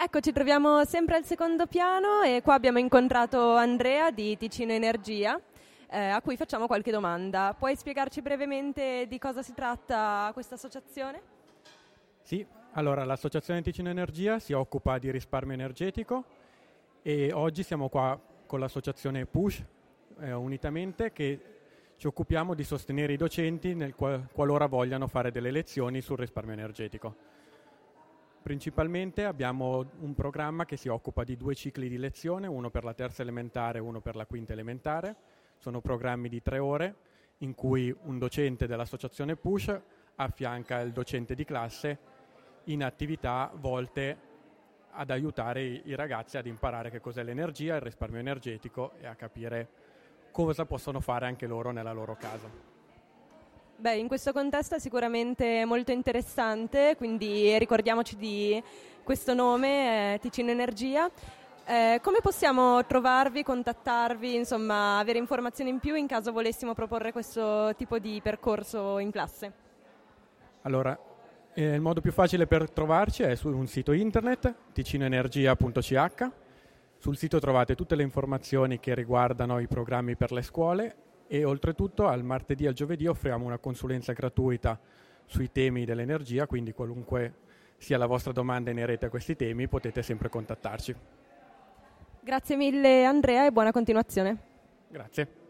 Ecco, ci troviamo sempre al secondo piano e qua abbiamo incontrato Andrea di Ticino Energia, a cui facciamo qualche domanda. Puoi spiegarci brevemente di cosa si tratta questa associazione? Sì, allora l'associazione Ticino Energia si occupa di risparmio energetico e oggi siamo qua con l'associazione PUSH unitamente, che ci occupiamo di sostenere i docenti qualora vogliano fare delle lezioni sul risparmio energetico. Principalmente abbiamo un programma che si occupa di 2 cicli di lezione, uno per la terza elementare e uno per la quinta elementare. Sono programmi di 3 ore in cui un docente dell'associazione PUSH affianca il docente di classe in attività volte ad aiutare i ragazzi ad imparare che cos'è l'energia, il risparmio energetico e a capire cosa possono fare anche loro nella loro casa. Beh, in questo contesto è sicuramente molto interessante, quindi ricordiamoci di questo nome, Ticino Energia. Come possiamo trovarvi, contattarvi, insomma, avere informazioni in più in caso volessimo proporre questo tipo di percorso in classe? Allora, il modo più facile per trovarci è su un sito internet, ticinoenergia.ch. Sul sito trovate tutte le informazioni che riguardano i programmi per le scuole e oltretutto al martedì e al giovedì offriamo una consulenza gratuita sui temi dell'energia, quindi qualunque sia la vostra domanda inerente a questi temi potete sempre contattarci. Grazie mille Andrea e buona continuazione. Grazie.